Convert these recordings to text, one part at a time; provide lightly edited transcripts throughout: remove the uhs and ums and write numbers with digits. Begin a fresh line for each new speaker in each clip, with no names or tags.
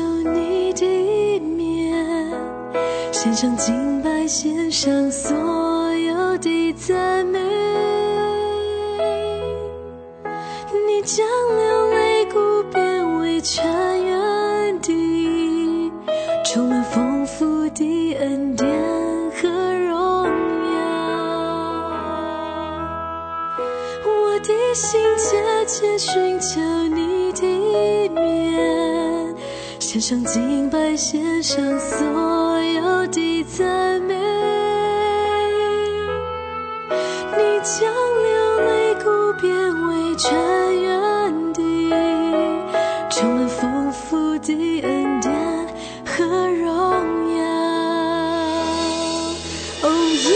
你的面，献上敬拜，献上所有的赞美。你将流泪谷变为泉源地，充满丰富的恩典和荣耀。我的心切切寻求你的面，献上敬拜，献上所有的赞美。你将流泪谷变为泉源地，充满丰富的恩典和荣耀。哦，耶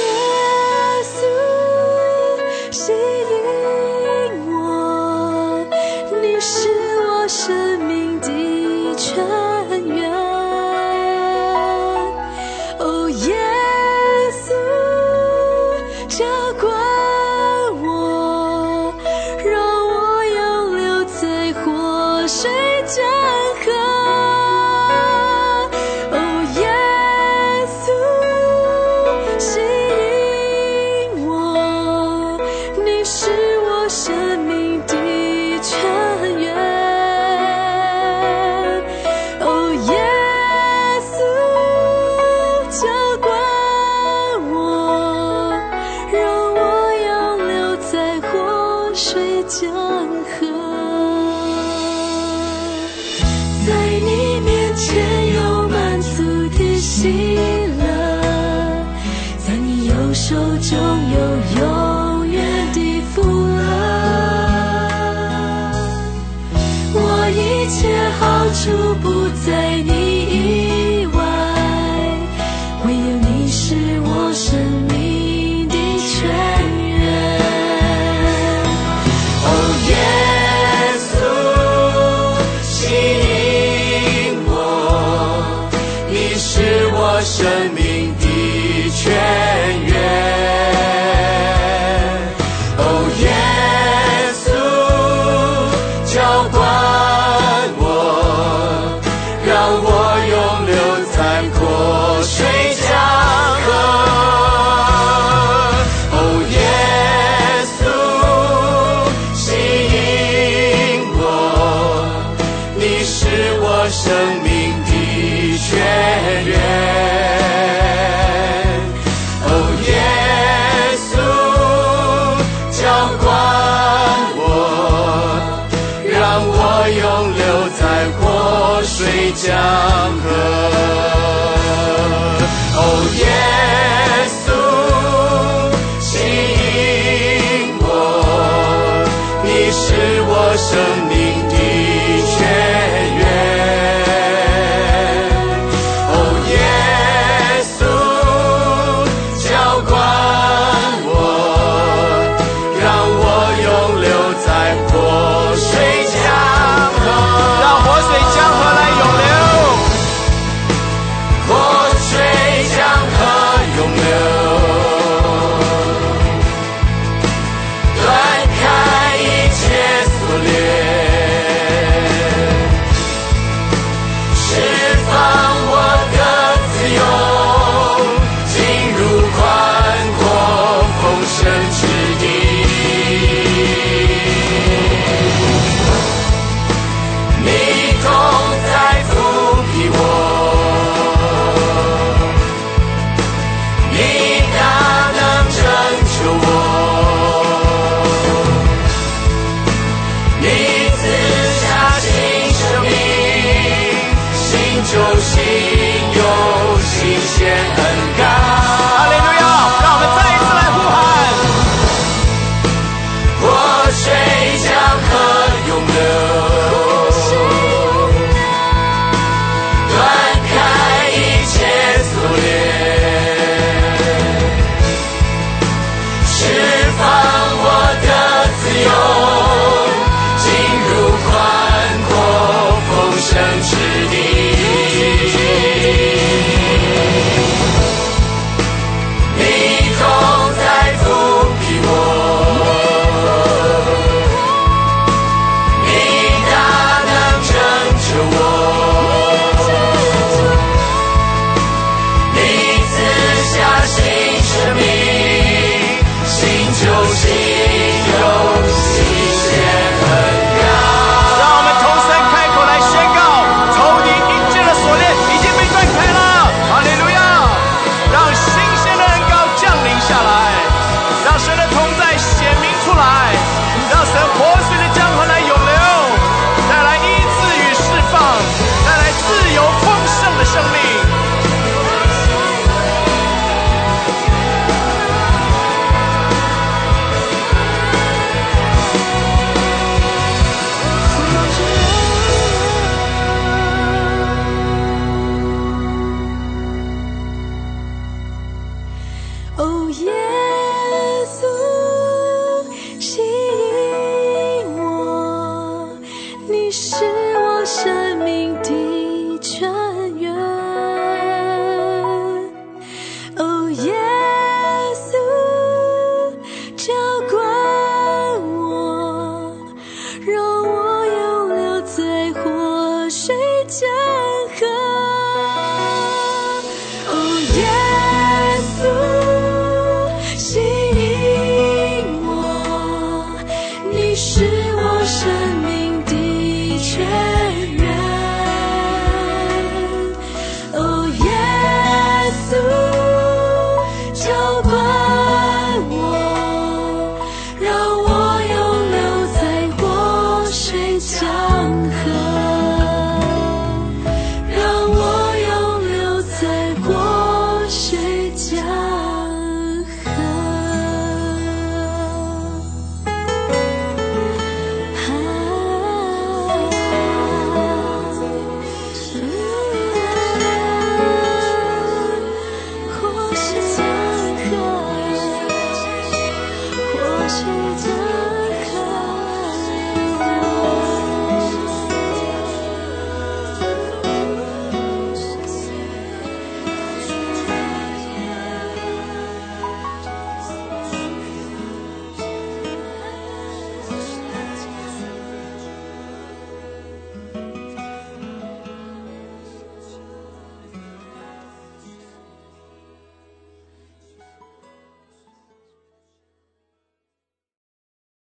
稣吸引我，你是我生命的泉源。哦，耶稣浇灌我，让我永留在活水江河。哦，耶稣吸引我，你是我生命的泉源。哦，耶稣浇灌我，让我永留在活水江河。在你面前有满足的喜乐，在你右手中有永远的福乐。我一切好处不在你以外，唯有你是我生命的泉源。哦，耶稣吸引我，你是我生命的泉源。哦，耶稣浇灌我，让我永留在活水江河。哦，耶稣吸引我，你是我生命的泉源。哦，耶稣浇灌我，让我永留在活水江河。哦，耶稣吸引我，你是我生命的泉源。哦，耶稣浇灌我，让我永留在活水江河。让活水江河来永流，活水江河永流，断开一切锁链，释放我的自由，进入宽阔丰盛之地。你同在扶庇我，你大能拯救我，你赐下新生命，新旧新有新鲜